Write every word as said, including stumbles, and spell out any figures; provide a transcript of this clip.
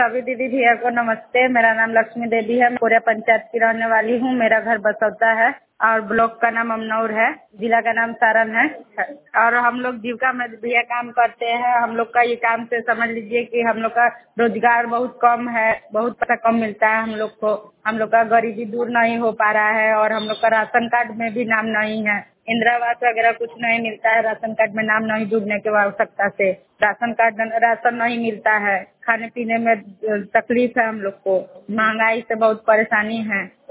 सभी दीदी भैया को नमस्ते। मेरा नाम लक्ष्मी देवी है। मैं कोरिया पंचायत की रहने वाली हूँ। मेरा घर बसौता है और ब्लॉक का नाम अमनौर है, जिला का नाम सारण है। और हम लोग जीविका में भैया काम करते हैं। हम लोग का ये काम से समझ लीजिए कि हम लोग का रोजगार बहुत कम है, बहुत पैसा कम मिलता है हम लोग को। हम लोग का गरीबी दूर नहीं हो पा रहा है और हम लोग का राशन कार्ड में भी नाम नहीं है। इंदिरा आवास वगैरह कुछ नहीं मिलता है। राशन कार्ड में नाम नहीं जुड़ने की आवश्यकता से राशन कार्ड राशन नहीं मिलता है। खाने पीने में तकलीफ है हम लोग को। महंगाई से बहुत परेशानी है।